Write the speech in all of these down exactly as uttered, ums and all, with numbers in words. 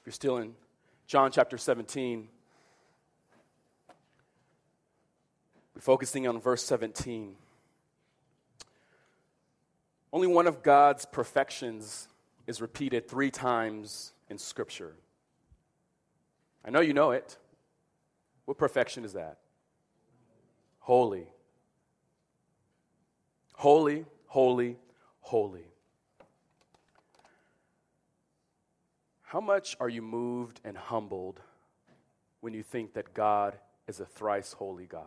You're still in John chapter seventeen. We're focusing on verse seventeen. Only one of God's perfections is repeated three times in Scripture. I know you know it. What perfection is that? Holy. Holy, holy, holy. How much are you moved and humbled when you think that God is a thrice holy God?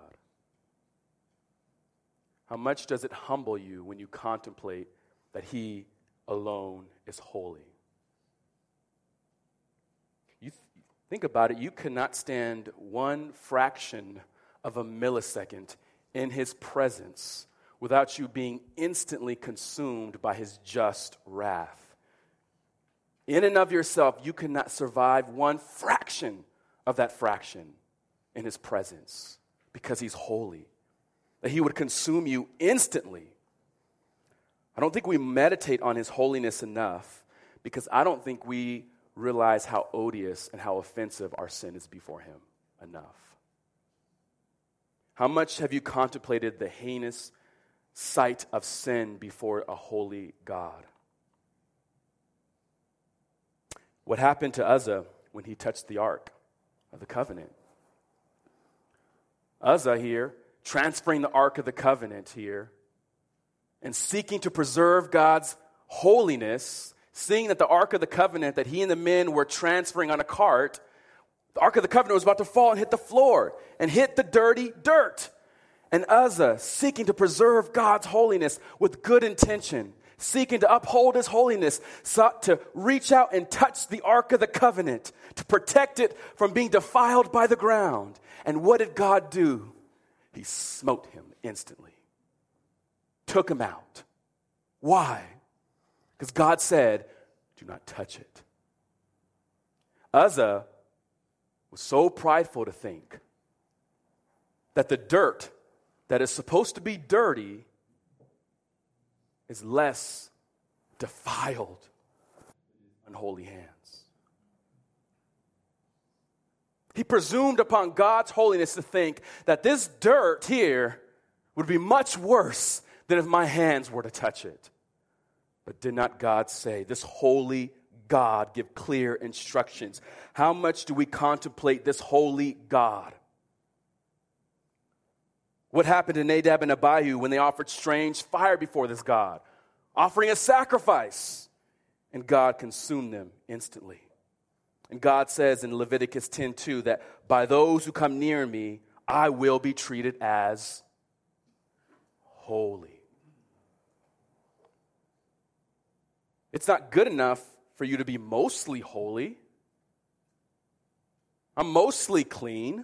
How much does it humble you when you contemplate that He alone is holy? You th- think about it, you cannot stand one fraction of a millisecond in His presence without you being instantly consumed by His just wrath. In and of yourself, you cannot survive one fraction of that fraction in His presence because He's holy. That He would consume you instantly. I don't think we meditate on His holiness enough because I don't think we realize how odious and how offensive our sin is before Him enough. How much have you contemplated the heinous sight of sin before a holy God? What happened to Uzzah when he touched the Ark of the Covenant? Uzzah here, transferring the Ark of the Covenant here, and seeking to preserve God's holiness, seeing that the Ark of the Covenant that he and the men were transferring on a cart, the Ark of the Covenant was about to fall and hit the floor and hit the dirty dirt. And Uzzah, seeking to preserve God's holiness with good intention, seeking to uphold His holiness, sought to reach out and touch the Ark of the Covenant to protect it from being defiled by the ground. And what did God do? He smote him instantly. Took him out. Why? Because God said, do not touch it. Uzzah was so prideful to think that the dirt that is supposed to be dirty is less defiled in unholy hands. He presumed upon God's holiness to think that this dirt here would be much worse than if my hands were to touch it. But did not God say, this holy God give clear instructions? How much do we contemplate this holy God? What happened to Nadab and Abihu when they offered strange fire before this God, offering a sacrifice? And God consumed them instantly. And God says in Leviticus ten two that by those who come near me, I will be treated as holy. It's not good enough for you to be mostly holy. I'm mostly clean.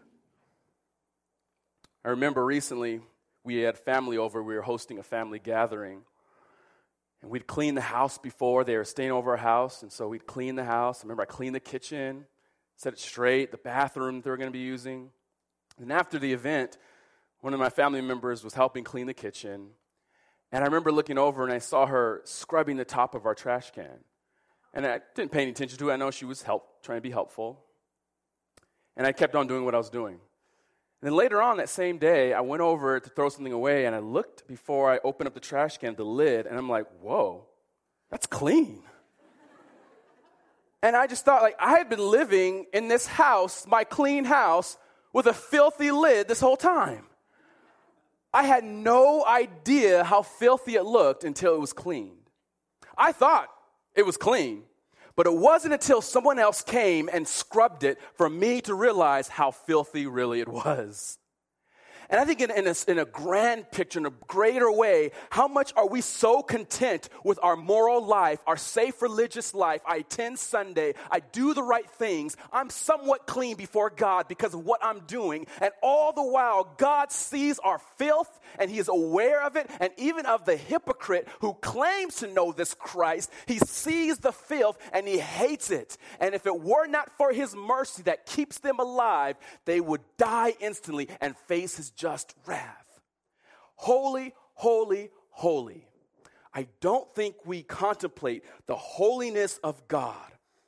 I remember recently we had family over. We were hosting a family gathering. And we'd clean the house before. They were staying over our house. And so we'd clean the house. I remember I cleaned the kitchen, set it straight, the bathroom they were going to be using. And after the event, one of my family members was helping clean the kitchen. And I remember looking over and I saw her scrubbing the top of our trash can. And I didn't pay any attention to it. I know she was help, trying to be helpful. And I kept on doing what I was doing. And then later on that same day, I went over to throw something away, and I looked before I opened up the trash can, the lid, and I'm like, whoa, that's clean. And I just thought, like, I had been living in this house, my clean house, with a filthy lid this whole time. I had no idea how filthy it looked until it was cleaned. I thought it was clean, but it wasn't until someone else came and scrubbed it for me to realize how filthy really it was. And I think in, in, a, in a grand picture, in a greater way, how much are we so content with our moral life, our safe religious life? I attend Sunday, I do the right things, I'm somewhat clean before God because of what I'm doing. And all the while, God sees our filth and He is aware of it. And even of the hypocrite who claims to know this Christ, he sees the filth and he hates it. And if it were not for His mercy that keeps them alive, they would die instantly and face His just wrath. Holy, holy, holy. I don't think we contemplate the holiness of God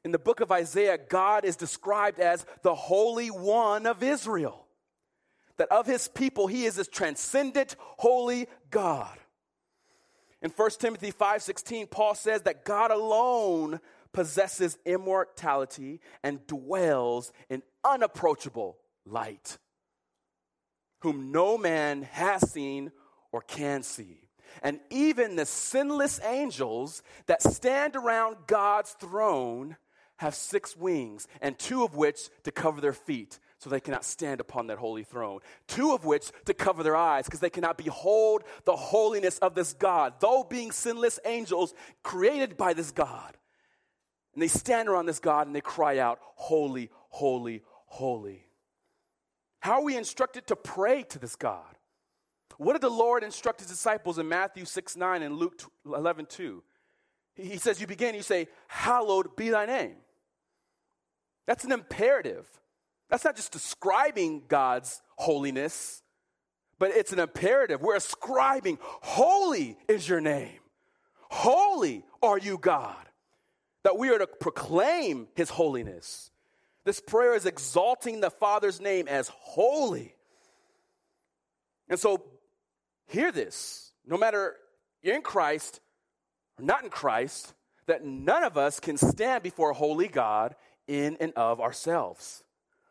In the book of Isaiah, God is described as the Holy One of Israel. That of his people, he is this transcendent, holy God. In First Timothy five sixteen, Paul says that God alone possesses immortality and dwells in unapproachable light, whom no man has seen or can see. And even the sinless angels that stand around God's throne have six wings, and two of which to cover their feet, so they cannot stand upon that holy throne. Two of which to cover their eyes, because they cannot behold the holiness of this God, though being sinless angels created by this God. And they stand around this God and they cry out, holy, holy, holy. How are we instructed to pray to this God? What did the Lord instruct his disciples in Matthew six nine and Luke eleven two? He says, you begin, you say, hallowed be thy name. That's an imperative. That's not just describing God's holiness, but it's an imperative. We're ascribing, holy is your name. Holy are you, God. That we are to proclaim his holiness. This prayer is exalting the Father's name as holy. And so, hear this. No matter you're in Christ or not in Christ, that none of us can stand before a holy God in and of ourselves.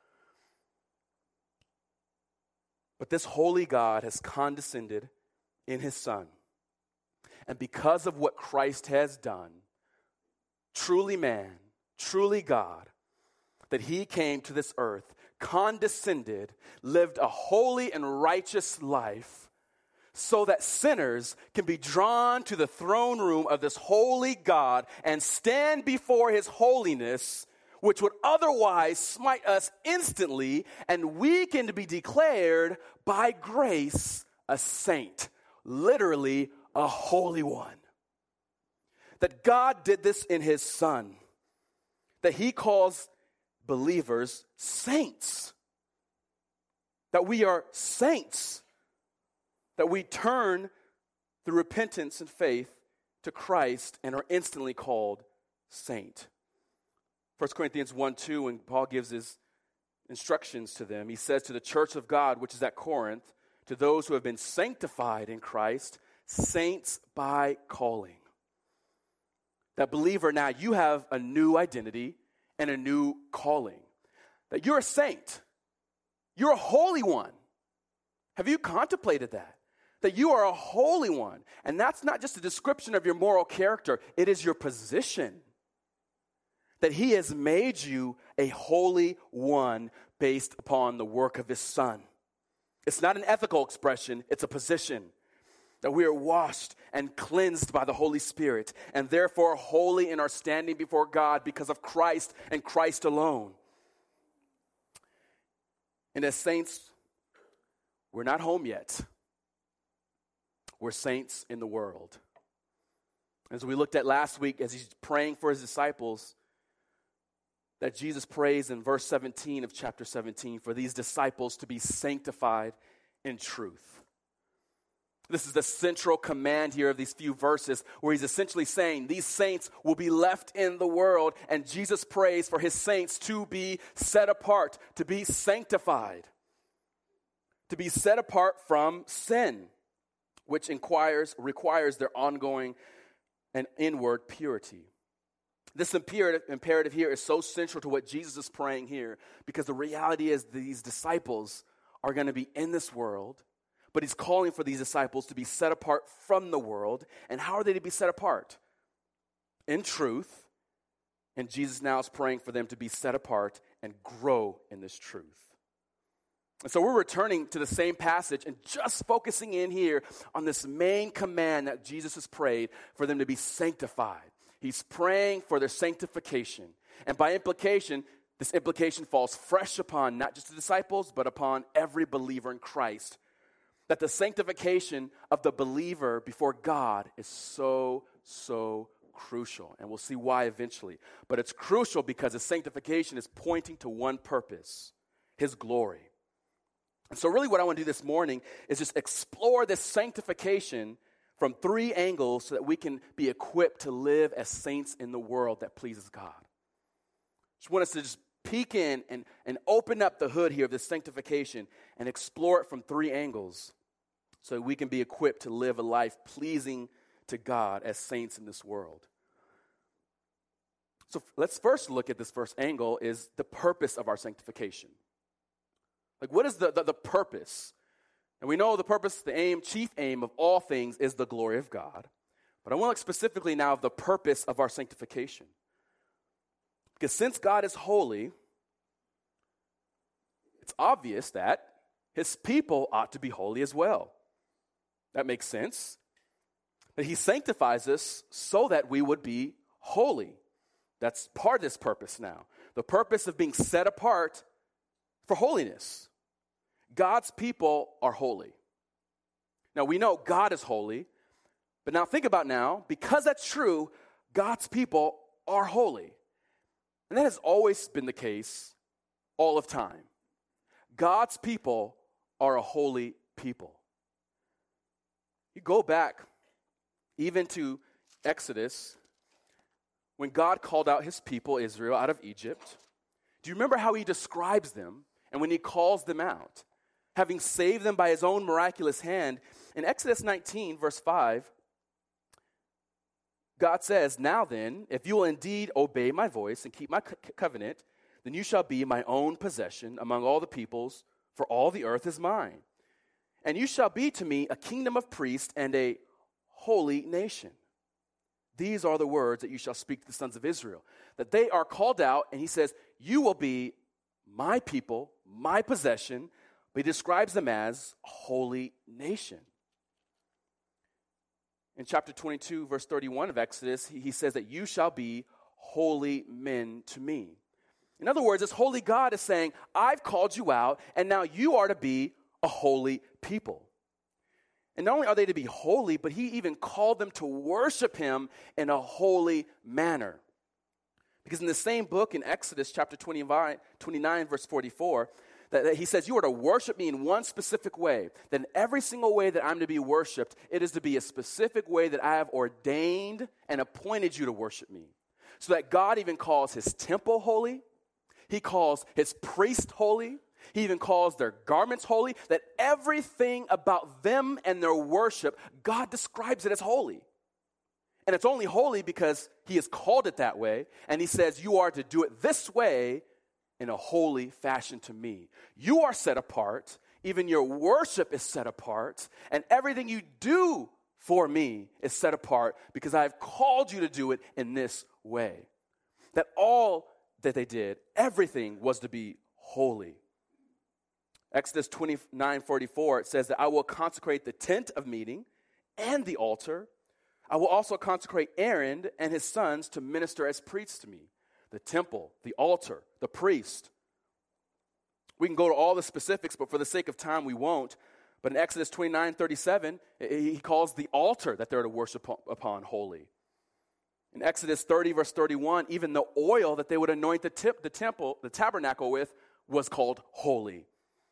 But this holy God has condescended in his Son. And because of what Christ has done, truly man, truly God, that he came to this earth, condescended, lived a holy and righteous life, so that sinners can be drawn to the throne room of this holy God and stand before his holiness, which would otherwise smite us instantly, and we can be declared by grace a saint, literally a holy one. That God did this in his Son, that he calls believers saints, that we are saints, that we turn through repentance and faith to Christ and are instantly called saint. First Corinthians one two, when Paul gives his instructions to them, he says to the church of God, which is at Corinth, to those who have been sanctified in Christ, saints by calling. That believer, now you have a new identity and a new calling. That you're a saint. You're a holy one. Have you contemplated that? That you are a holy one. And that's not just a description of your moral character. It is your position. That he has made you a holy one based upon the work of his Son. It's not an ethical expression. It's a position. That we are washed and cleansed by the Holy Spirit, and therefore holy in our standing before God because of Christ and Christ alone. And as saints, we're not home yet. We're saints in the world. As we looked at last week, as he's praying for his disciples, that Jesus prays in verse seventeen of chapter seventeen for these disciples to be sanctified in truth. This is the central command here of these few verses, where he's essentially saying these saints will be left in the world, and Jesus prays for his saints to be set apart, to be sanctified, to be set apart from sin, which inquires, requires their ongoing and inward purity. This imperative, imperative here is so central to what Jesus is praying here, because the reality is these disciples are going to be in this world, but he's calling for these disciples to be set apart from the world. And how are they to be set apart? In truth. And Jesus now is praying for them to be set apart and grow in this truth. And so we're returning to the same passage and just focusing in here on this main command that Jesus has prayed for them to be sanctified. He's praying for their sanctification. And by implication, this implication falls fresh upon not just the disciples, but upon every believer in Christ. That the sanctification of the believer before God is so, so crucial. And we'll see why eventually. But it's crucial because the sanctification is pointing to one purpose, his glory. And so really what I want to do this morning is just explore this sanctification from three angles so that we can be equipped to live as saints in the world that pleases God. Just want us to just peek in and, and open up the hood here of this sanctification and explore it from three angles so we can be equipped to live a life pleasing to God as saints in this world. So let's first look at this first angle is the purpose of our sanctification. Like what is the, the, the purpose? And we know the purpose, the aim, chief aim of all things is the glory of God. But I want to look specifically now of the purpose of our sanctification. Because since God is holy, it's obvious that his people ought to be holy as well. That makes sense. But he sanctifies us so that we would be holy. That's part of this purpose now. The purpose of being set apart for holiness. God's people are holy. Now we know God is holy, but now think about now, because that's true, God's people are holy. And that has always been the case all of time. God's people are a holy people. You go back even to Exodus, when God called out his people, Israel, out of Egypt. Do you remember how he describes them and when he calls them out? Having saved them by his own miraculous hand. In Exodus nineteen, verse five, God says, "Now then, if you will indeed obey my voice and keep my co- covenant, then you shall be my own possession among all the peoples, for all the earth is mine. And you shall be to me a kingdom of priests and a holy nation. These are the words that you shall speak to the sons of Israel." That they are called out, and he says, you will be my people, my possession, but he describes them as a holy nation. In chapter twenty-two, verse thirty-one of Exodus, he, he says that you shall be holy men to me. In other words, this holy God is saying, I've called you out, and now you are to be a holy people. And not only are they to be holy, but he even called them to worship him in a holy manner. Because in the same book, in Exodus chapter twenty-nine, verse forty-four, that, that he says, you are to worship me in one specific way. Then every single way that I'm to be worshiped, it is to be a specific way that I have ordained and appointed you to worship me. So that God even calls his temple holy. He calls his priest holy. He even calls their garments holy. That everything about them and their worship, God describes it as holy. And it's only holy because he has called it that way. And he says, you are to do it this way in a holy fashion to me. You are set apart. Even your worship is set apart. And everything you do for me is set apart because I have called you to do it in this way. That all that they did, everything was to be holy. Exodus twenty-nine forty-four, it says that I will consecrate the tent of meeting and the altar. I will also consecrate Aaron and his sons to minister as priests to me. The temple, the altar, the priest. We can go to all the specifics, but for the sake of time, we won't. But in Exodus twenty-nine thirty-seven, he calls the altar that they're to worship upon holy. In Exodus thirty, verse thirty-one, even the oil that they would anoint the, tip, the temple, the tabernacle with, was called holy.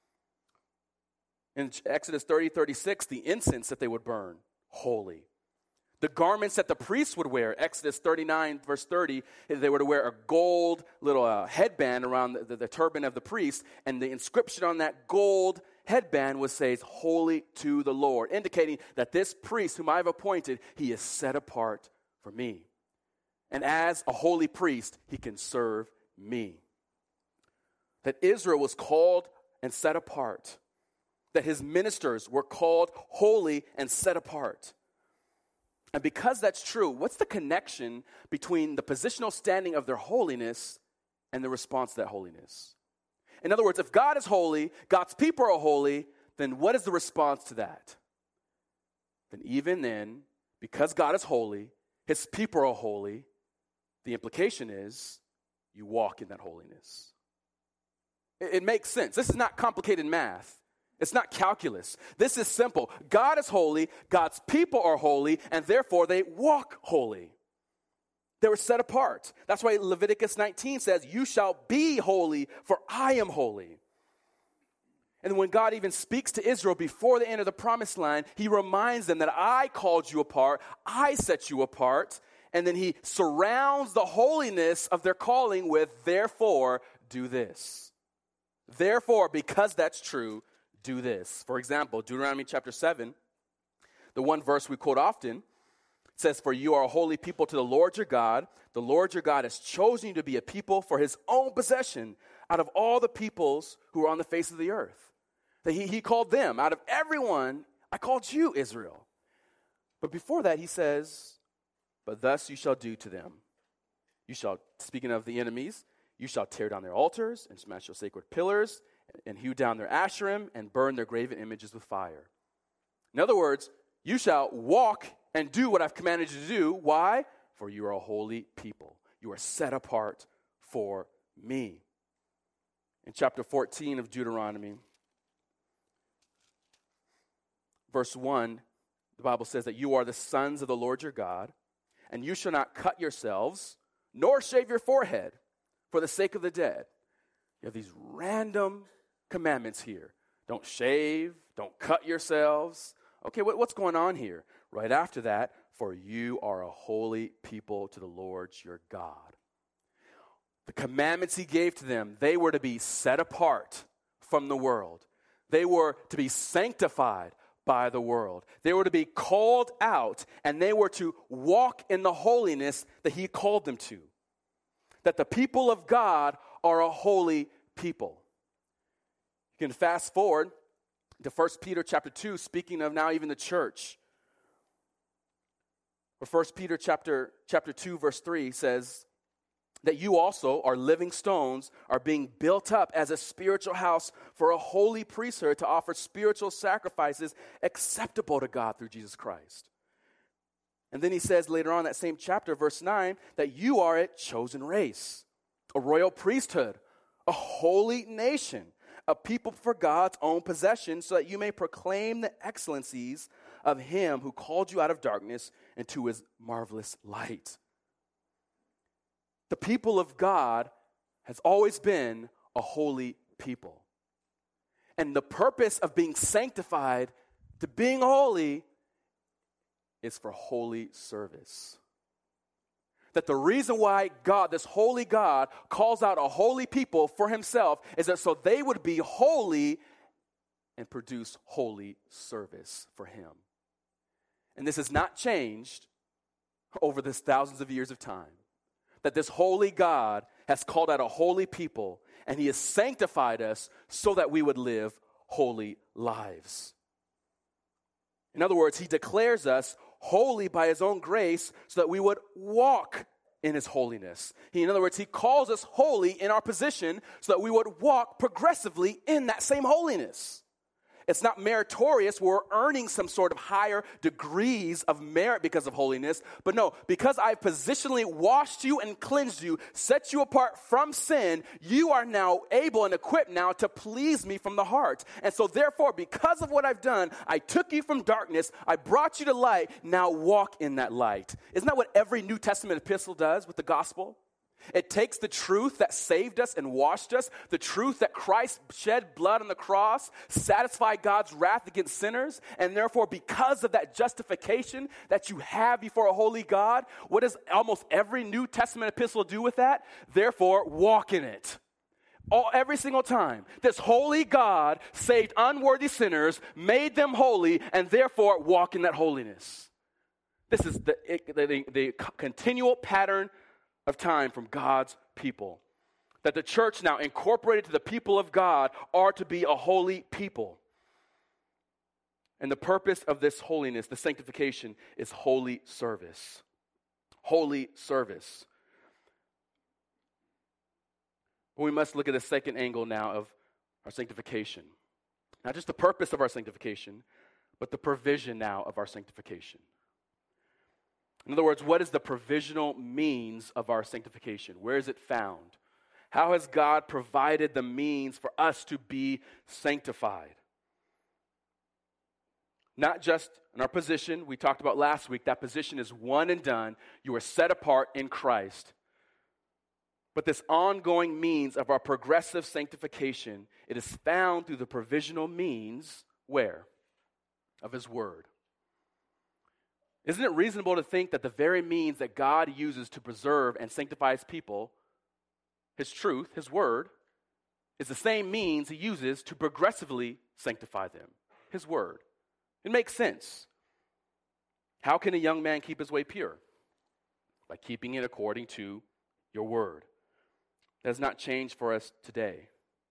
In Exodus thirty, thirty-six, the incense that they would burn, holy. The garments that the priests would wear, Exodus thirty-nine, verse thirty, they were to wear a gold little uh, headband around the, the, the turban of the priest, and the inscription on that gold headband would say, holy to the Lord, indicating that this priest whom I have appointed, he is set apart for me. And as a holy priest, he can serve me. That Israel was called and set apart. That his ministers were called holy and set apart. And because that's true, what's the connection between the positional standing of their holiness and the response to that holiness? In other words, if God is holy, God's people are holy, then what is the response to that? Then even then, because God is holy, his people are holy, the implication is you walk in that holiness. It, it makes sense. This is not complicated math. It's not calculus. This is simple. God is holy, God's people are holy, and therefore they walk holy. They were set apart. That's why Leviticus nineteen says, you shall be holy, for I am holy. And when God even speaks to Israel before they enter the promised land, he reminds them that I called you apart, I set you apart, And then he surrounds the holiness of their calling with, therefore, do this. Therefore, because that's true, do this. For example, Deuteronomy chapter seven, the one verse we quote often, says, for you are a holy people to the Lord your God. The Lord your God has chosen you to be a people for his own possession out of all the peoples who are on the face of the earth. That he, he called them, out of everyone, I called you Israel. But before that, he says, but thus you shall do to them. You shall, speaking of the enemies, you shall tear down their altars and smash their sacred pillars and hew down their asherim and burn their graven images with fire. In other words, you shall walk and do what I've commanded you to do. Why? For you are a holy people. You are set apart for me. In chapter fourteen of Deuteronomy, verse one, the Bible says that you are the sons of the Lord your God, and you shall not cut yourselves, nor shave your forehead for the sake of the dead. You have these random commandments here. Don't shave, don't cut yourselves. Okay, what, what's going on here? Right after that, for you are a holy people to the Lord your God. The commandments he gave to them, they were to be set apart from the world. They were to be sanctified by the world. They were to be called out, and they were to walk in the holiness that he called them to. That the people of God are a holy people. You can fast forward to First Peter chapter two, speaking of now even the church. Where First Peter chapter, chapter two, verse three says that you also are living stones, are being built up as a spiritual house for a holy priesthood to offer spiritual sacrifices acceptable to God through Jesus Christ. And then he says later on in that same chapter, verse nine, that you are a chosen race, a royal priesthood, a holy nation, a people for God's own possession, so that you may proclaim the excellencies of him who called you out of darkness into his marvelous light. The people of God has always been a holy people. And the purpose of being sanctified to being holy is for holy service. That the reason why God, this holy God, calls out a holy people for himself is that so they would be holy and produce holy service for him. And this has not changed over this thousands of years of time. That this holy God has called out a holy people, and he has sanctified us so that we would live holy lives. In other words, he declares us holy by his own grace so that we would walk in his holiness. He, in other words, he calls us holy in our position so that we would walk progressively in that same holiness. It's not meritorious. We're earning some sort of higher degrees of merit because of holiness. But no, because I've positionally washed you and cleansed you, set you apart from sin, you are now able and equipped now to please me from the heart. And so therefore, because of what I've done, I took you from darkness, I brought you to light, now walk in that light. Isn't that what every New Testament epistle does with the gospel? It takes the truth that saved us and washed us, the truth that Christ shed blood on the cross, satisfied God's wrath against sinners, and therefore because of that justification that you have before a holy God, what does almost every New Testament epistle do with that? Therefore, walk in it. All, every single time. This holy God saved unworthy sinners, made them holy, and therefore walk in that holiness. This is the, the, the, the continual pattern of time from God's people. That the church now incorporated to the people of God are to be a holy people. And the purpose of this holiness, the sanctification, is holy service. Holy service. But we must look at a second angle now of our sanctification. Not just the purpose of our sanctification, but the provision now of our sanctification. In other words, what is the provisional means of our sanctification? Where is it found? How has God provided the means for us to be sanctified? Not just in our position, we talked about last week, that position is one and done. You are set apart in Christ. But this ongoing means of our progressive sanctification, it is found through the provisional means, where? Of his word. Isn't it reasonable to think that the very means that God uses to preserve and sanctify his people, his truth, his word, is the same means he uses to progressively sanctify them, his word? It makes sense. How can a young man keep his way pure? By keeping it according to your word. That has not changed for us today.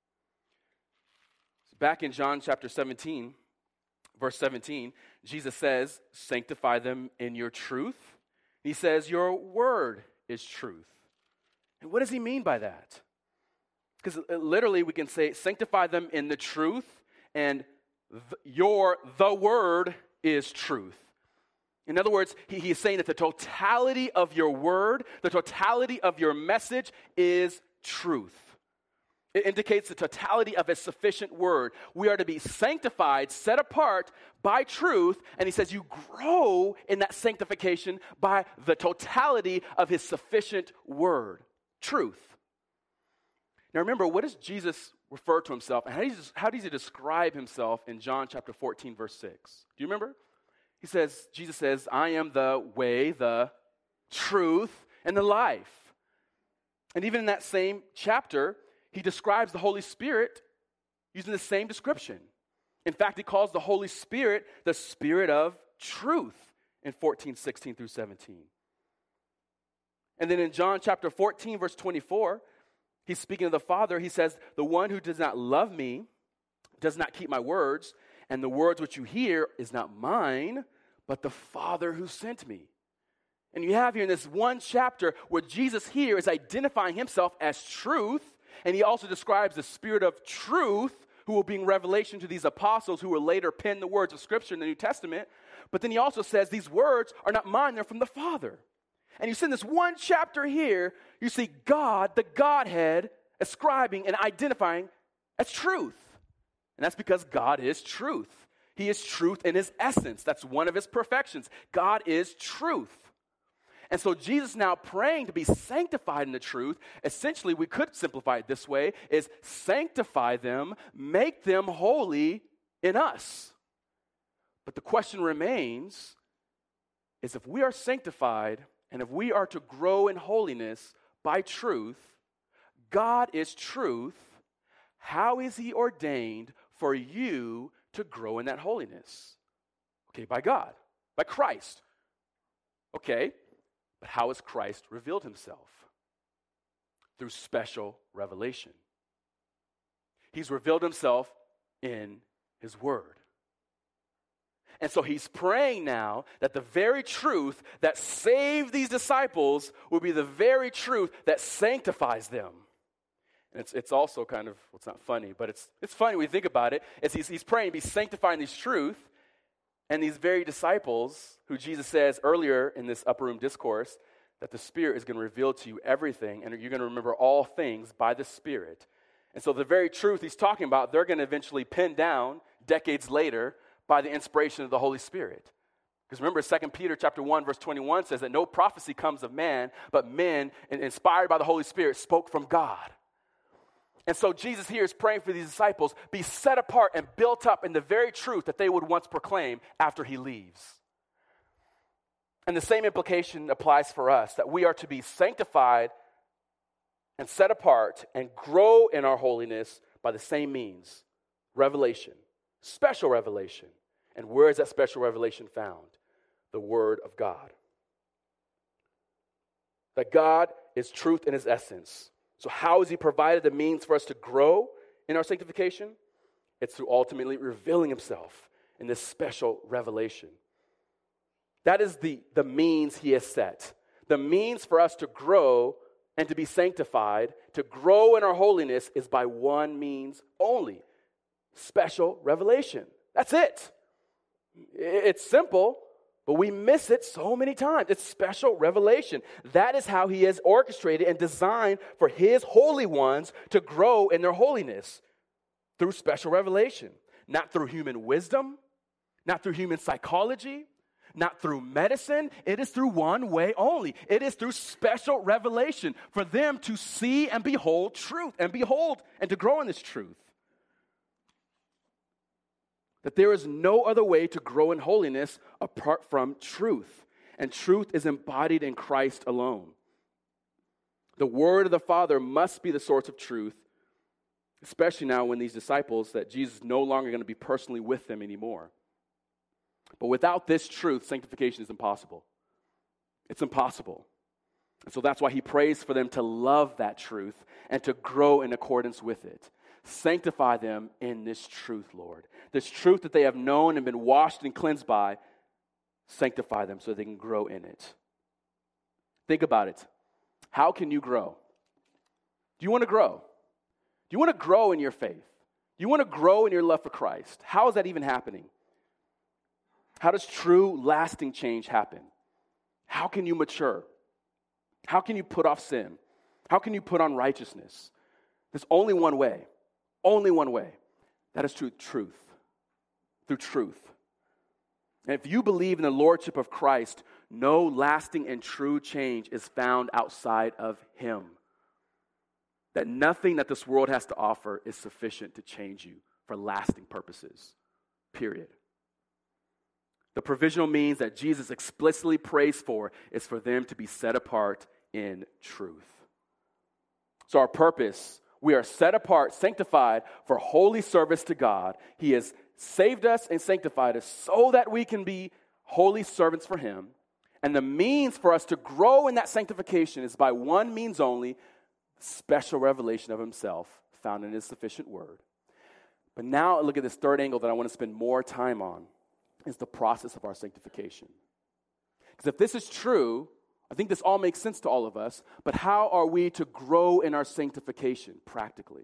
Back in John chapter seventeen, verse seventeen, Jesus says, sanctify them in your truth. He says, your word is truth. And what does he mean by that? Because literally we can say, sanctify them in the truth, and th- your, the word is truth. In other words, he, he is saying that the totality of your word, the totality of your message is truth. It indicates the totality of his sufficient word. We are to be sanctified, set apart by truth, and he says you grow in that sanctification by the totality of his sufficient word, truth. Now remember, what does Jesus refer to himself, and how does, he, how does he describe himself in John chapter fourteen, verse six? Do you remember? He says, Jesus says, I am the way, the truth, and the life. And even in that same chapter, he describes the Holy Spirit using the same description. In fact, he calls the Holy Spirit the Spirit of truth in fourteen, sixteen through seventeen. And then in John chapter fourteen, verse twenty-four, he's speaking of the Father. He says, the one who does not love me does not keep my words, and the words which you hear is not mine, but the Father who sent me. And you have here in this one chapter where Jesus here is identifying himself as truth, and he also describes the Spirit of truth who will bring revelation to these apostles who will later pen the words of Scripture in the New Testament. But then he also says these words are not mine, they're from the Father. And you see in this one chapter here, you see God, the Godhead, ascribing and identifying as truth. And that's because God is truth. He is truth in his essence. That's one of his perfections. God is truth. And so Jesus now praying to be sanctified in the truth, essentially we could simplify it this way, is sanctify them, make them holy in us. But the question remains is if we are sanctified and if we are to grow in holiness by truth, God is truth, how is he ordained for you to grow in that holiness? Okay, by God, by Christ. Okay. But how has Christ revealed himself? Through special revelation. He's revealed himself in his word. And so he's praying now that the very truth that saved these disciples will be the very truth that sanctifies them. And it's it's also kind of, well, it's not funny, but it's it's funny when you think about it. Is he's, he's praying to be sanctifying these truth. And these very disciples, who Jesus says earlier in this upper room discourse, that the Spirit is going to reveal to you everything, and you're going to remember all things by the Spirit. And so the very truth he's talking about, they're going to eventually pin down decades later by the inspiration of the Holy Spirit. Because remember, Second Peter chapter one, verse twenty-one says that no prophecy comes of man, but men, inspired by the Holy Spirit, spoke from God. And so Jesus here is praying for these disciples, be set apart and built up in the very truth that they would once proclaim after he leaves. And the same implication applies for us, that we are to be sanctified and set apart and grow in our holiness by the same means, revelation, special revelation. And where is that special revelation found? The Word of God. That God is truth in his essence. So how has he provided the means for us to grow in our sanctification? It's through ultimately revealing himself in this special revelation. That is the, the means he has set. The means for us to grow and to be sanctified, to grow in our holiness, is by one means only: special revelation. That's it. It's simple, but we miss it so many times. It's special revelation. That is how he has orchestrated and designed for his holy ones to grow in their holiness, through special revelation. Not through human wisdom, not through human psychology, not through medicine. It is through one way only. It is through special revelation for them to see and behold truth, and behold and to grow in this truth. that there is no other way to grow in holiness apart from truth, and truth is embodied in Christ alone. The word of the Father must be the source of truth, especially now when these disciples, that Jesus is no longer going to be personally with them anymore. But without this truth, sanctification is impossible. It's impossible. And so that's why he prays for them to love that truth and to grow in accordance with it. Sanctify them in this truth, Lord. This truth that they have known and been washed and cleansed by, sanctify them so they can grow in it. Think about it. How can you grow? Do you want to grow? Do you want to grow in your faith? Do you want to grow in your love for Christ? How is that even happening? How does true, lasting change happen? How can you mature? How can you put off sin? How can you put on righteousness? There's only one way. Only one way. That is through truth. Through truth. And if you believe in the lordship of Christ, no lasting and true change is found outside of him. That nothing that this world has to offer is sufficient to change you for lasting purposes. Period. The provisional means that Jesus explicitly prays for is for them to be set apart in truth. So our purpose, we are set apart, sanctified for holy service to God. He has saved us and sanctified us so that we can be holy servants for him. And the means for us to grow in that sanctification is by one means only, special revelation of himself found in his sufficient word. But now look at this third angle that I want to spend more time on, is the process of our sanctification. Because if this is true, I think this all makes sense to all of us, but how are we to grow in our sanctification practically?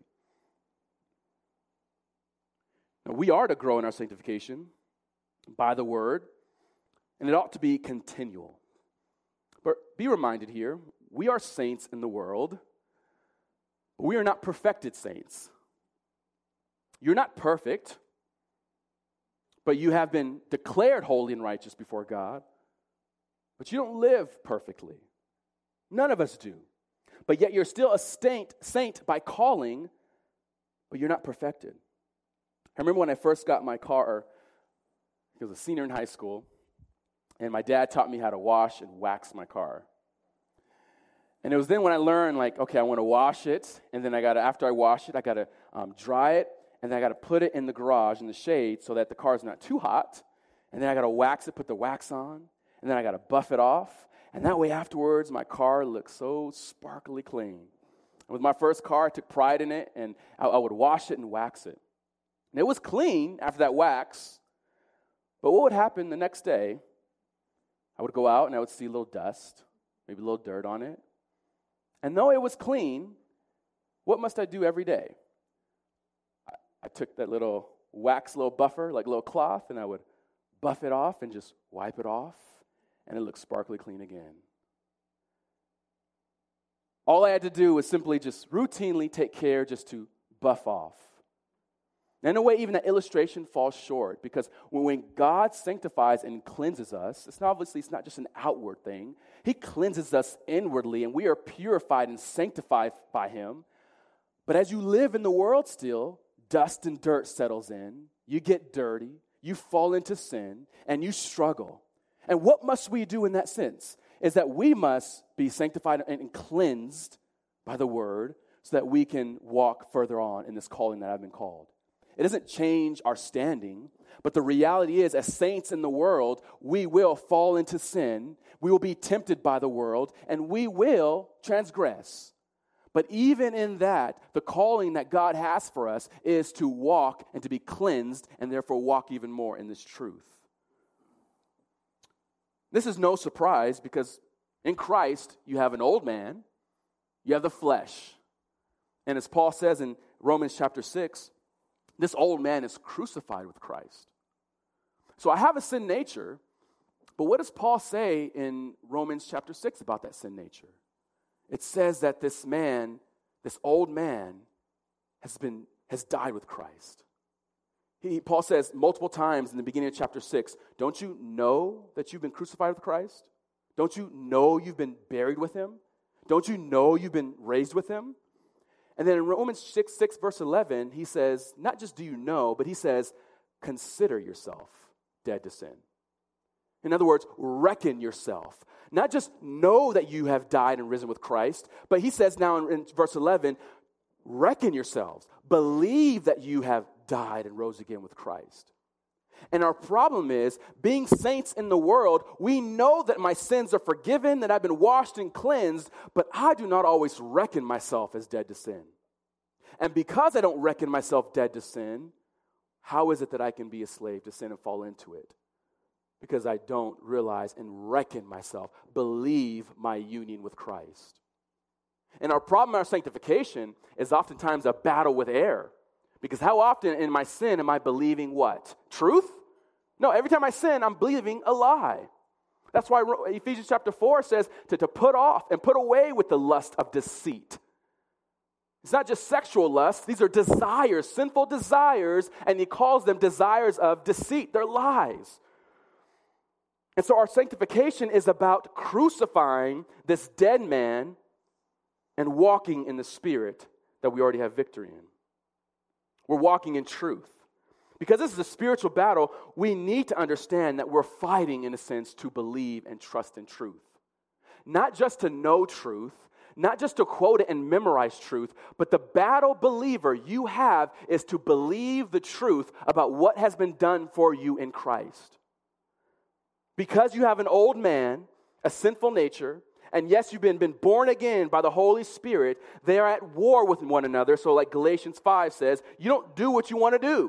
Now, we are to grow in our sanctification by the word, and it ought to be continual. But be reminded here, we are saints in the world, but we are not perfected saints. You're not perfect, but you have been declared holy and righteous before God. But you don't live perfectly. None of us do. But yet you're still a saint, saint by calling, but you're not perfected. I remember when I first got my car, I was a senior in high school, and my dad taught me how to wash and wax my car. And it was then when I learned, like, okay, I want to wash it, and then I got to, after I wash it, I got to um, dry it, and then I got to put it in the garage in the shade so that the car is not too hot, and then I got to wax it, put the wax on, and then I got to buff it off, and that way afterwards, my car looks so sparkly clean. And with my first car, I took pride in it, and I, I would wash it and wax it. And it was clean after that wax, but what would happen the next day, I would go out and I would see a little dust, maybe a little dirt on it. And though it was clean, what must I do every day? I, I took that little wax, little buffer, like a little cloth, and I would buff it off and just wipe it off, and it looked sparkly clean again. All I had to do was simply just routinely take care just to buff off. And in a way, even that illustration falls short, because when God sanctifies and cleanses us, it's not obviously it's not just an outward thing. He cleanses us inwardly, and we are purified and sanctified by him. But as you live in the world still, dust and dirt settles in. You get dirty. You fall into sin, and you struggle. And what must we do in that sense? Is that we must be sanctified and cleansed by the word so that we can walk further on in this calling that I've been called. It doesn't change our standing, but the reality is, as saints in the world, we will fall into sin, we will be tempted by the world, and we will transgress. But even in that, the calling that God has for us is to walk and to be cleansed, and therefore walk even more in this truth. This is no surprise, because in Christ, you have an old man, you have the flesh. And as Paul says in Romans chapter six, this old man is crucified with Christ. So I have a sin nature, but what does Paul say in Romans chapter six about that sin nature? It says that this man, this old man, has been has died with Christ. He, Paul says multiple times in the beginning of chapter six, don't you know that you've been crucified with Christ? Don't you know you've been buried with him? Don't you know you've been raised with him? And then in Romans six, six, verse eleven, he says, not just do you know, but he says, consider yourself dead to sin. In other words, reckon yourself. Not just know that you have died and risen with Christ, but he says now in, in verse eleven, reckon yourselves. Believe that you have died and rose again with Christ. And our problem is, being saints in the world, we know that my sins are forgiven, that I've been washed and cleansed, but I do not always reckon myself as dead to sin. And because I don't reckon myself dead to sin, how is it that I can be a slave to sin and fall into it? Because I don't realize and reckon myself, believe my union with Christ. And our problem in our sanctification is oftentimes a battle with error. Because how often in my sin am I believing what? Truth? No, every time I sin, I'm believing a lie. That's why Ephesians chapter four says to, to put off and put away with the lust of deceit. It's not just sexual lust. These are desires, sinful desires, and he calls them desires of deceit. They're lies. And so our sanctification is about crucifying this dead man and walking in the Spirit that we already have victory in. We're walking in truth. Because this is a spiritual battle, we need to understand that we're fighting, in a sense, to believe and trust in truth. Not just to know truth, not just to quote it and memorize truth, but the battle believer you have is to believe the truth about what has been done for you in Christ. Because you have an old man, a sinful nature, and yes, you've been, been born again by the Holy Spirit, they are at war with one another. So like Galatians five says, you don't do what you want to do.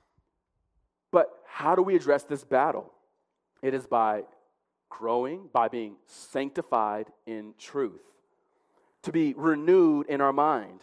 But how do we address this battle? It is by growing, by being sanctified in truth, to be renewed in our mind.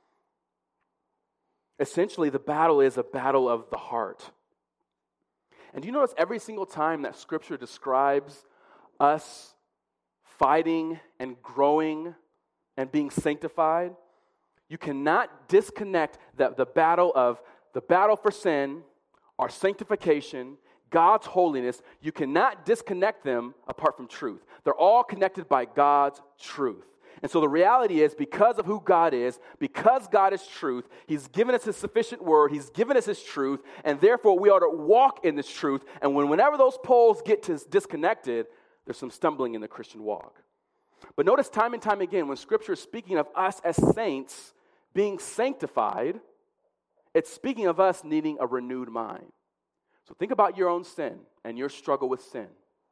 Essentially, the battle is a battle of the heart. And do you notice every single time that Scripture describes us fighting and growing and being sanctified, you cannot disconnect the, the battle of the battle for sin, our sanctification, God's holiness. You cannot disconnect them apart from truth. They're all connected by God's truth. And so the reality is, because of who God is, because God is truth, He's given us His sufficient word, He's given us His truth, and therefore we ought to walk in this truth. And when, whenever those poles get to disconnected, there's some stumbling in the Christian walk. But notice time and time again, when Scripture is speaking of us as saints being sanctified, it's speaking of us needing a renewed mind. So think about your own sin and your struggle with sin.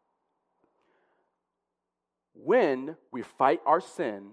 When we fight our sin,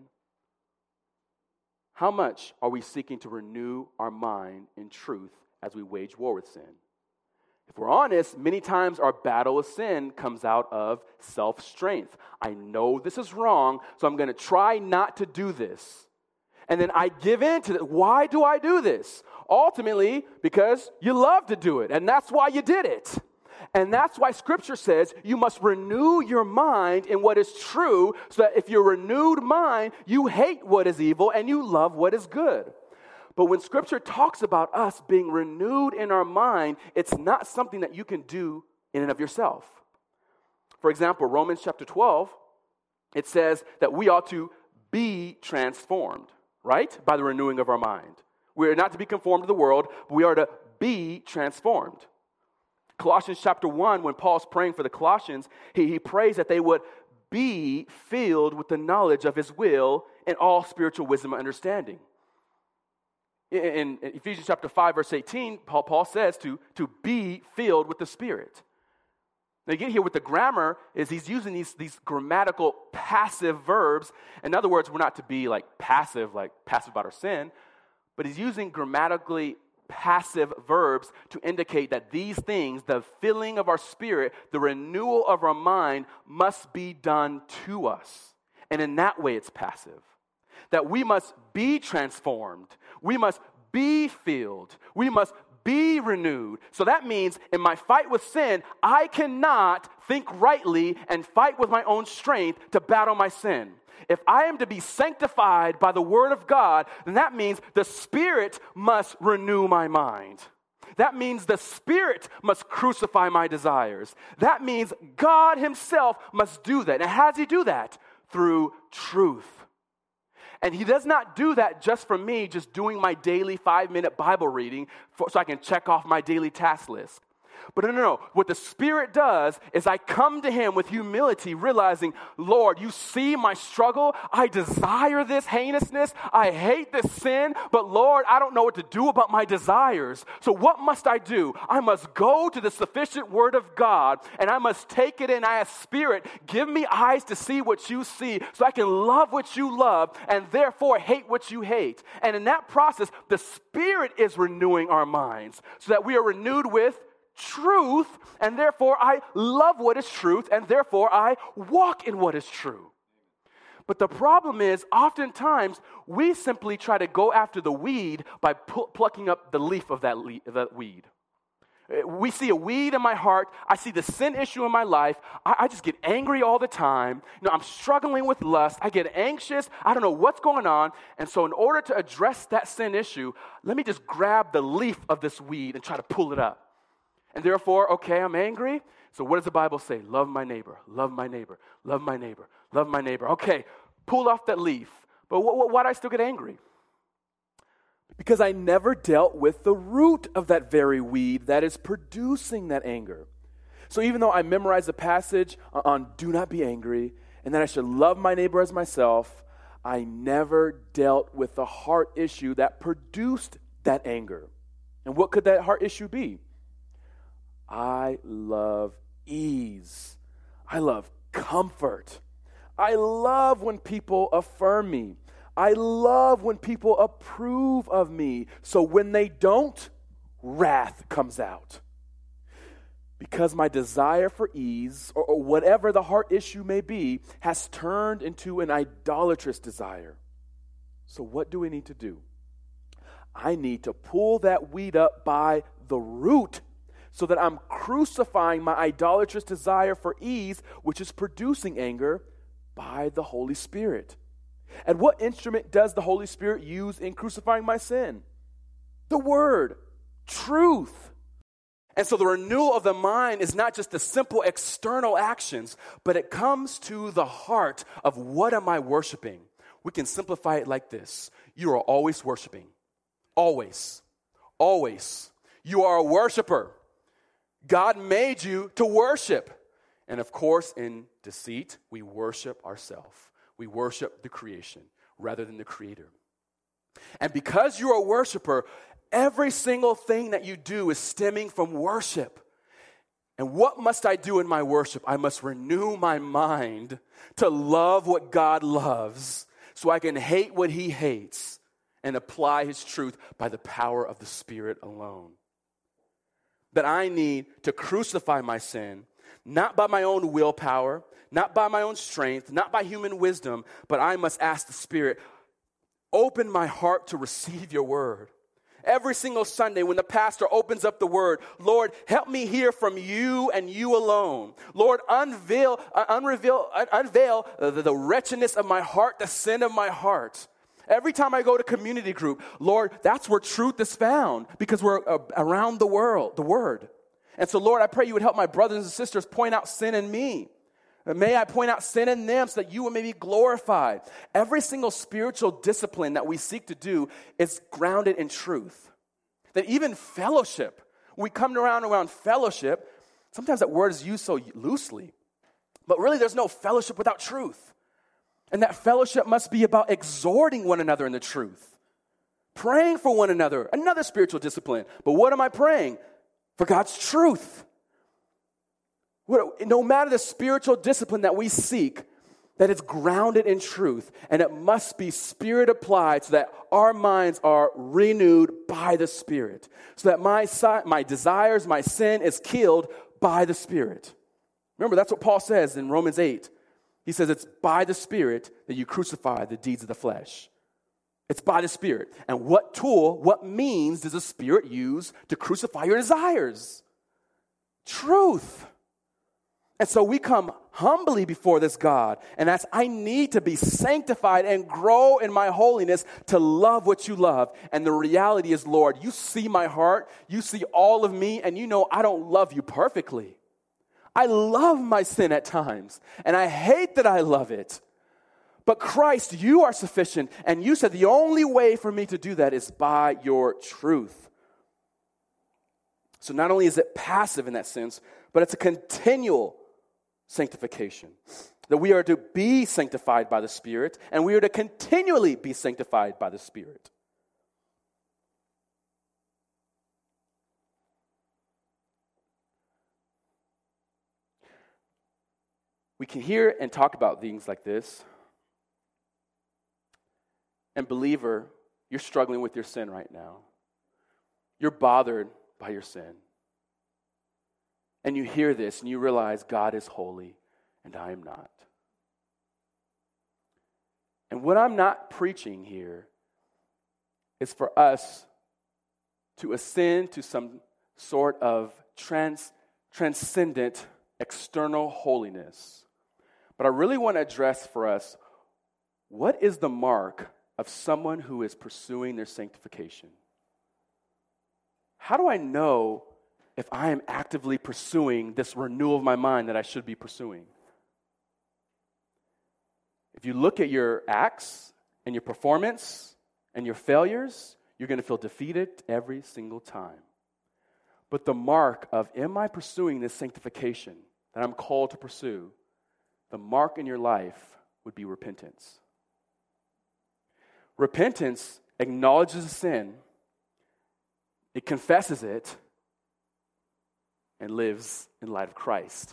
how much are we seeking to renew our mind in truth as we wage war with sin? If we're honest, many times our battle with sin comes out of self-strength. I know this is wrong, so I'm going to try not to do this. And then I give in to it. Why do I do this? Ultimately, because you love to do it, and that's why you did it. And that's why Scripture says you must renew your mind in what is true, so that if you're renewed mind, you hate what is evil and you love what is good. But when Scripture talks about us being renewed in our mind, it's not something that you can do in and of yourself. For example, Romans chapter twelve, it says that we ought to be transformed, right? By the renewing of our mind. We are not to be conformed to the world, but we are to be transformed. Colossians chapter one, when Paul's praying for the Colossians, he, he prays that they would be filled with the knowledge of His will and all spiritual wisdom and understanding. In, in Ephesians chapter five, verse eighteen, Paul, Paul says to, to be filled with the Spirit. Now you get here with the grammar is he's using these, these grammatical passive verbs. In other words, we're not to be like passive, like passive about our sin, but he's using grammatically passive verbs to indicate that these things, the filling of our spirit, the renewal of our mind, must be done to us. And in that way, it's passive. That we must be transformed. We must be filled. We must be renewed. So that means in my fight with sin, I cannot think rightly and fight with my own strength to battle my sin. If I am to be sanctified by the Word of God, then that means the Spirit must renew my mind. That means the Spirit must crucify my desires. That means God Himself must do that. And how does He do that? Through truth. And He does not do that just for me, just doing my daily five-minute Bible reading for, so I can check off my daily task list. But no, no, no. What the Spirit does is I come to him with humility, realizing, Lord, you see my struggle. I desire this heinousness. I hate this sin. But Lord, I don't know what to do about my desires. So what must I do? I must go to the sufficient word of God, and I must take it in. I ask, Spirit, give me eyes to see what you see so I can love what you love and therefore hate what you hate. And in that process, the Spirit is renewing our minds so that we are renewed with truth, and therefore I love what is truth, and therefore I walk in what is true. But the problem is, oftentimes, we simply try to go after the weed by pu- plucking up the leaf of that, le- of that weed. We see a weed in my heart. I see the sin issue in my life. I, I just get angry all the time. You know, I'm struggling with lust. I get anxious. I don't know what's going on. And so in order to address that sin issue, let me just grab the leaf of this weed and try to pull it up. And therefore, okay, I'm angry. So what does the Bible say? Love my neighbor, love my neighbor, love my neighbor, love my neighbor. Okay, pull off that leaf. But wh- wh- why do I still get angry? Because I never dealt with the root of that very weed that is producing that anger. So even though I memorized the passage on do not be angry and that I should love my neighbor as myself, I never dealt with the heart issue that produced that anger. And what could that heart issue be? I love ease. I love comfort. I love when people affirm me. I love when people approve of me. So when they don't, wrath comes out. Because my desire for ease, or, or whatever the heart issue may be, has turned into an idolatrous desire. So what do we need to do? I need to pull that weed up by the root so that I'm crucifying my idolatrous desire for ease, which is producing anger, by the Holy Spirit. And what instrument does the Holy Spirit use in crucifying my sin? The Word, truth. And so the renewal of the mind is not just the simple external actions, but it comes to the heart of what am I worshiping? We can simplify it like this. You are always worshiping. Always. Always. You are a worshiper. God made you to worship. And of course, in deceit, we worship ourselves. We worship the creation rather than the Creator. And because you're a worshiper, every single thing that you do is stemming from worship. And what must I do in my worship? I must renew my mind to love what God loves so I can hate what He hates and apply His truth by the power of the Spirit alone. That I need to crucify my sin, not by my own willpower, not by my own strength, not by human wisdom, but I must ask the Spirit, open my heart to receive your word. Every single Sunday when the pastor opens up the word, Lord, help me hear from you and you alone. Lord, unveil, uh, unreveal, uh, unveil uh, the, the wretchedness of my heart, the sin of my heart. Every time I go to community group, Lord, that's where truth is found because we're uh, around the world, the word. And so, Lord, I pray you would help my brothers and sisters point out sin in me. And may I point out sin in them so that you may be glorified. Every single spiritual discipline that we seek to do is grounded in truth. That even fellowship, we come around around fellowship, sometimes that word is used so loosely, but really there's no fellowship without truth. And that fellowship must be about exhorting one another in the truth. Praying for one another, another spiritual discipline. But what am I praying? For God's truth. No matter the spiritual discipline that we seek, that it's grounded in truth. And it must be Spirit applied so that our minds are renewed by the Spirit. So that my, my desires, my sin is killed by the Spirit. Remember, that's what Paul says in Romans eight. He says it's by the Spirit that you crucify the deeds of the flesh. It's by the Spirit. And what tool, what means does the Spirit use to crucify your desires? Truth. And so we come humbly before this God and ask, I need to be sanctified and grow in my holiness to love what you love. And the reality is, Lord, you see my heart, you see all of me, and you know I don't love you perfectly. I love my sin at times, and I hate that I love it. But Christ, you are sufficient, and you said the only way for me to do that is by your truth. So not only is it passive in that sense, but it's a continual sanctification. That we are to be sanctified by the Spirit, and we are to continually be sanctified by the Spirit. We can hear and talk about things like this. And believer, you're struggling with your sin right now. You're bothered by your sin. And you hear this and you realize God is holy and I am not. And what I'm not preaching here is for us to ascend to some sort of trans, transcendent external holiness. But I really want to address for us, what is the mark of someone who is pursuing their sanctification? How do I know if I am actively pursuing this renewal of my mind that I should be pursuing? If you look at your acts and your performance and your failures, you're going to feel defeated every single time. But the mark of, am I pursuing this sanctification that I'm called to pursue? The mark in your life would be repentance. Repentance acknowledges sin, it confesses it, and lives in light of Christ.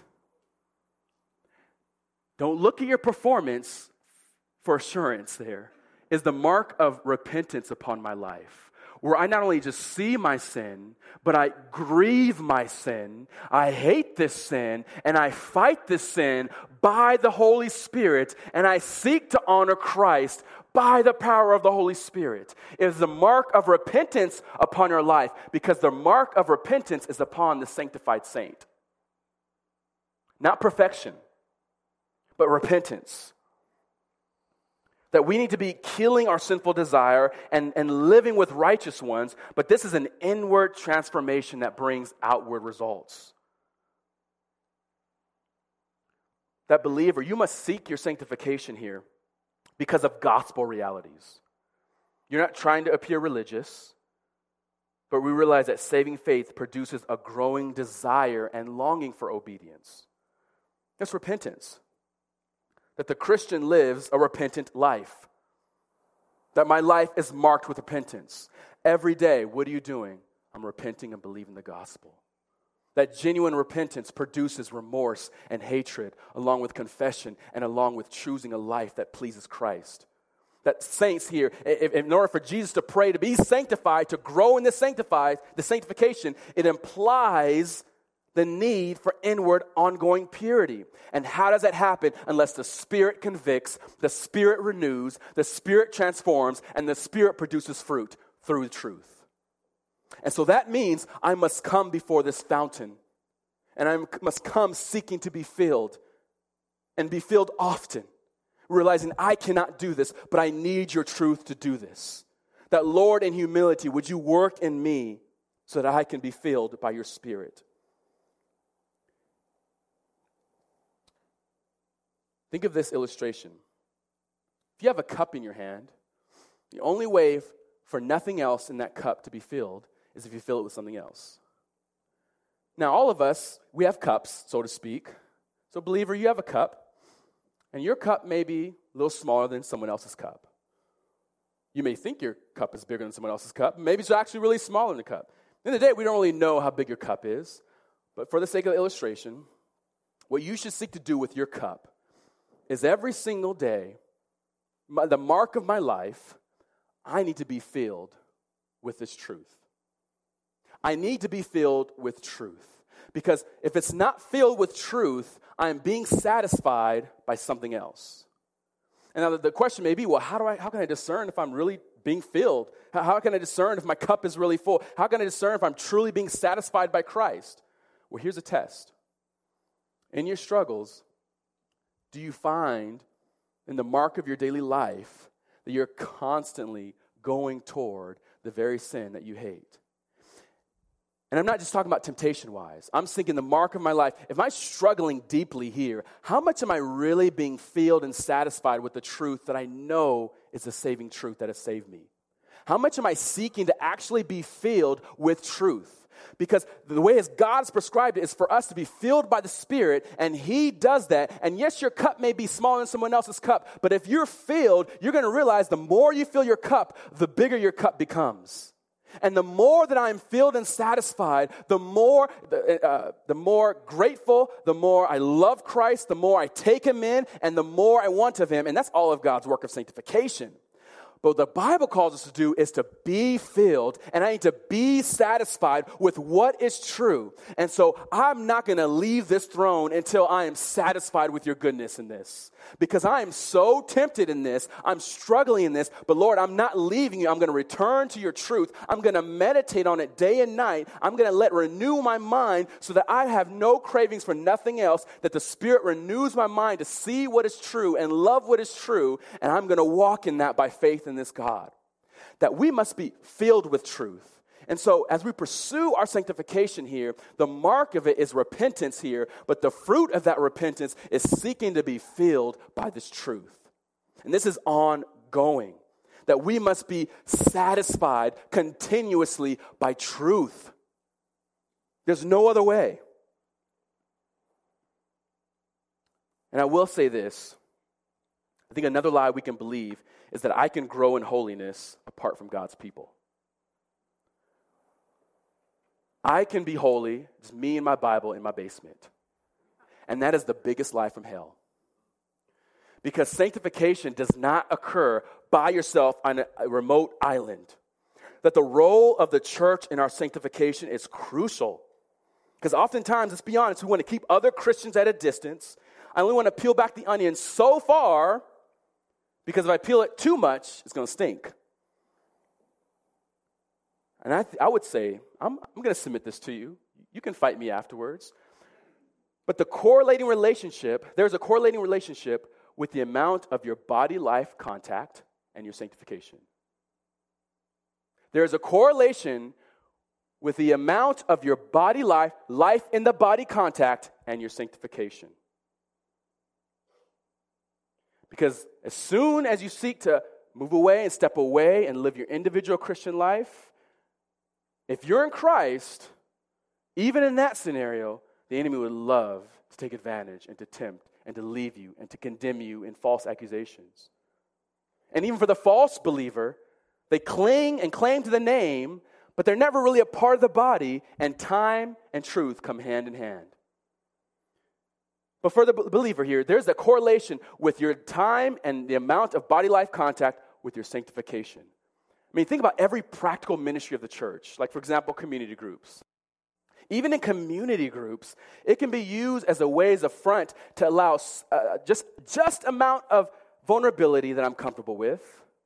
Don't look at your performance for assurance there. Is the mark of repentance upon my life, where I not only just see my sin, but I grieve my sin, I hate this sin, and I fight this sin by the Holy Spirit, and I seek to honor Christ by the power of the Holy Spirit. It is the mark of repentance upon your life, because the mark of repentance is upon the sanctified saint. Not perfection, but repentance. That we need to be killing our sinful desire and, and living with righteous ones, but this is an inward transformation that brings outward results. That believer, you must seek your sanctification here because of gospel realities. You're not trying to appear religious, but we realize that saving faith produces a growing desire and longing for obedience. That's repentance. That the Christian lives a repentant life. That my life is marked with repentance. Every day, what are you doing? I'm repenting and believing the gospel. That genuine repentance produces remorse and hatred, along with confession and along with choosing a life that pleases Christ. That saints here, if, in order for Jesus to pray to be sanctified, to grow in the sanctified, the sanctification, it implies the need for inward ongoing purity. And how does that happen unless the Spirit convicts, the Spirit renews, the Spirit transforms, and the Spirit produces fruit through the truth? And so that means I must come before this fountain, and I must come seeking to be filled, and be filled often, realizing I cannot do this, but I need your truth to do this. That, Lord, in humility, would you work in me so that I can be filled by your Spirit? Think of this illustration. If you have a cup in your hand, the only way for nothing else in that cup to be filled is if you fill it with something else. Now, all of us, we have cups, so to speak. So, believer, you have a cup, and your cup may be a little smaller than someone else's cup. You may think your cup is bigger than someone else's cup. Maybe it's actually really small in the cup. At the end of the day, we don't really know how big your cup is. But for the sake of the illustration, what you should seek to do with your cup is every single day, my, the mark of my life, I need to be filled with this truth. I need to be filled with truth. Because if it's not filled with truth, I am being satisfied by something else. And now the, the question may be, well, how do I? How can I discern if I'm really being filled? How, how can I discern if my cup is really full? How can I discern if I'm truly being satisfied by Christ? Well, here's a test. In your struggles, do you find in the mark of your daily life that you're constantly going toward the very sin that you hate? And I'm not just talking about temptation-wise. I'm thinking the mark of my life. If I'm struggling deeply here, how much am I really being filled and satisfied with the truth that I know is the saving truth that has saved me? How much am I seeking to actually be filled with truth? Because the way as God's prescribed it is for us to be filled by the Spirit, and He does that. And yes, your cup may be smaller than someone else's cup, but if you're filled, you're going to realize the more you fill your cup, the bigger your cup becomes. And the more that I'm filled and satisfied, the more uh, the more grateful, the more I love Christ, the more I take Him in, and the more I want of Him. And that's all of God's work of sanctification. But what the Bible calls us to do is to be filled, and I need to be satisfied with what is true. And so I'm not going to leave this throne until I am satisfied with your goodness in this. Because I am so tempted in this, I'm struggling in this, but Lord, I'm not leaving you. I'm going to return to your truth. I'm going to meditate on it day and night. I'm going to let renew my mind so that I have no cravings for nothing else, that the Spirit renews my mind to see what is true and love what is true, and I'm going to walk in that by faith in this God. That we must be filled with truth. And so as we pursue our sanctification here, the mark of it is repentance here, but the fruit of that repentance is seeking to be filled by this truth. And this is ongoing, that we must be satisfied continuously by truth. There's no other way. And I will say this, I think another lie we can believe is that I can grow in holiness apart from God's people. I can be holy, just me and my Bible in my basement. And that is the biggest lie from hell. Because sanctification does not occur by yourself on a, a remote island. That the role of the church in our sanctification is crucial. Because oftentimes, let's be honest, we want to keep other Christians at a distance. I only want to peel back the onion so far, because if I peel it too much, it's going to stink. And I, th- I would say, I'm, I'm going to submit this to you. You can fight me afterwards. But the correlating relationship, there's a correlating relationship with the amount of your body life contact and your sanctification. There's a correlation with the amount of your body life, life in the body contact, and your sanctification. Because as soon as you seek to move away and step away and live your individual Christian life, if you're in Christ, even in that scenario, the enemy would love to take advantage and to tempt and to leave you and to condemn you in false accusations. And even for the false believer, they cling and claim to the name, but they're never really a part of the body, and time and truth come hand in hand. But for the believer here, there's a correlation with your time and the amount of body life contact with your sanctification. I mean, think about every practical ministry of the church, like, for example, community groups. Even in community groups, it can be used as a way, as a front to allow uh, just, just amount of vulnerability that I'm comfortable with.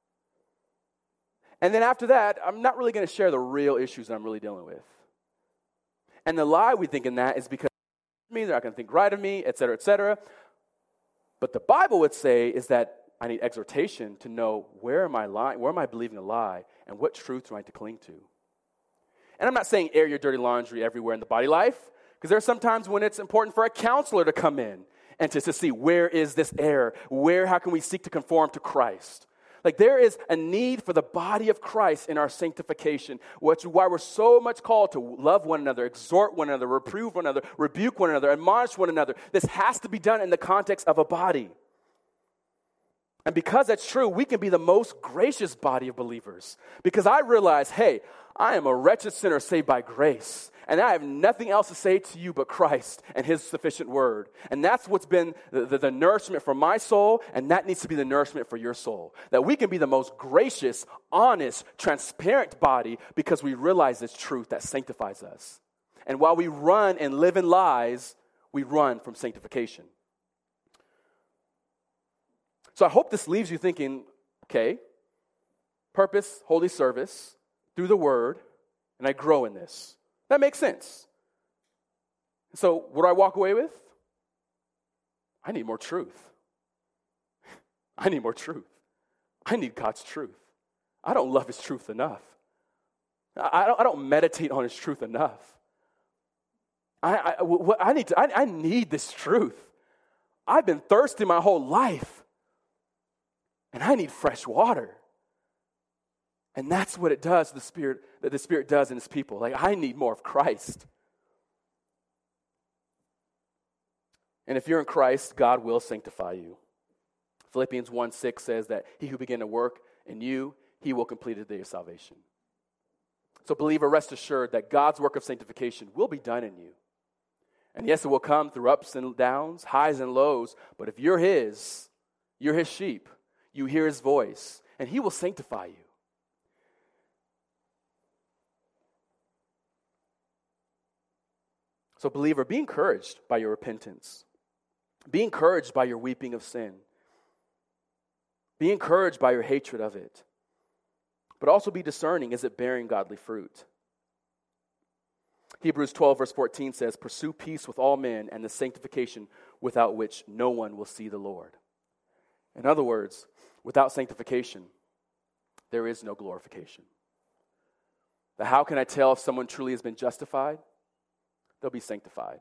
And then after that, I'm not really going to share the real issues that I'm really dealing with. And the lie we think in that is because me, they're not going to think right of me, et cetera, et cetera. But the Bible would say is that I need exhortation to know where am I lying, where am I believing a lie, and what truth do I need to cling to. And I'm not saying air your dirty laundry everywhere in the body life, because there are some times when it's important for a counselor to come in and to, to see where is this error, where, how can we seek to conform to Christ. Like there is a need for the body of Christ in our sanctification, which is why we're so much called to love one another, exhort one another, reprove one another, rebuke one another, admonish one another. This has to be done in the context of a body. And because that's true, we can be the most gracious body of believers. Because I realize, hey, I am a wretched sinner saved by grace. And I have nothing else to say to you but Christ and His sufficient word. And that's what's been the, the, the nourishment for my soul, and that needs to be the nourishment for your soul. That we can be the most gracious, honest, transparent body because we realize this truth that sanctifies us. And while we run and live in lies, we run from sanctification. So I hope this leaves you thinking, okay, purpose, holy service, through the word, and I grow in this. That makes sense. So what do I walk away with? I need more truth. I need more truth. I need God's truth. I don't love His truth enough. I don't, I don't meditate on His truth enough. I, I, what I, need to, I, I need this truth. I've been thirsty my whole life. And I need fresh water. And that's what it does, the Spirit, that the Spirit does in his people. Like, I need more of Christ. And if you're in Christ, God will sanctify you. Philippians one six says that he who began to work in you, he will complete it the day of salvation. So believer, rest assured that God's work of sanctification will be done in you. And yes, it will come through ups and downs, highs and lows, but if you're his, you're his sheep, you hear his voice, and he will sanctify you. So believer, be encouraged by your repentance. Be encouraged by your weeping of sin. Be encouraged by your hatred of it. But also be discerning, is it bearing godly fruit? Hebrews twelve verse fourteen says, pursue peace with all men and the sanctification without which no one will see the Lord. In other words, without sanctification, there is no glorification. But how can I tell if someone truly has been justified? They'll be sanctified.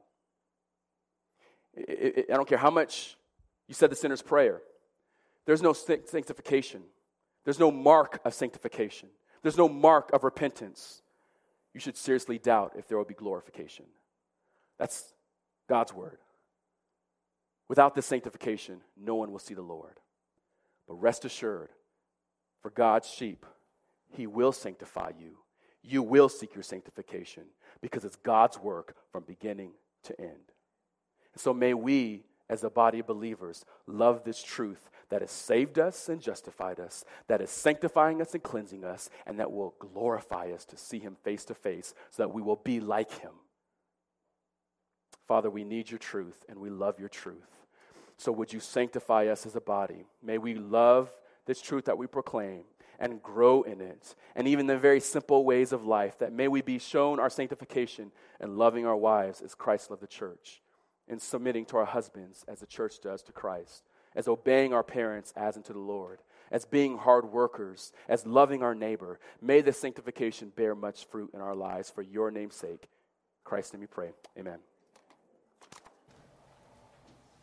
I don't care how much you said the sinner's prayer. There's no sanctification. There's no mark of sanctification. There's no mark of repentance. You should seriously doubt if there will be glorification. That's God's word. Without this sanctification, no one will see the Lord. But rest assured, for God's sheep, he will sanctify you. You will seek your sanctification because it's God's work from beginning to end. And so may we, as a body of believers, love this truth that has saved us and justified us, that is sanctifying us and cleansing us, and that will glorify us to see him face to face so that we will be like him. Father, we need your truth and we love your truth. So would you sanctify us as a body? May we love this truth that we proclaim and grow in it. And even the very simple ways of life, that may we be shown our sanctification and loving our wives as Christ loved the church, and submitting to our husbands as the church does to Christ, as obeying our parents as unto the Lord, as being hard workers, as loving our neighbor. May this sanctification bear much fruit in our lives for your name's sake. In Christ's name we pray. Amen.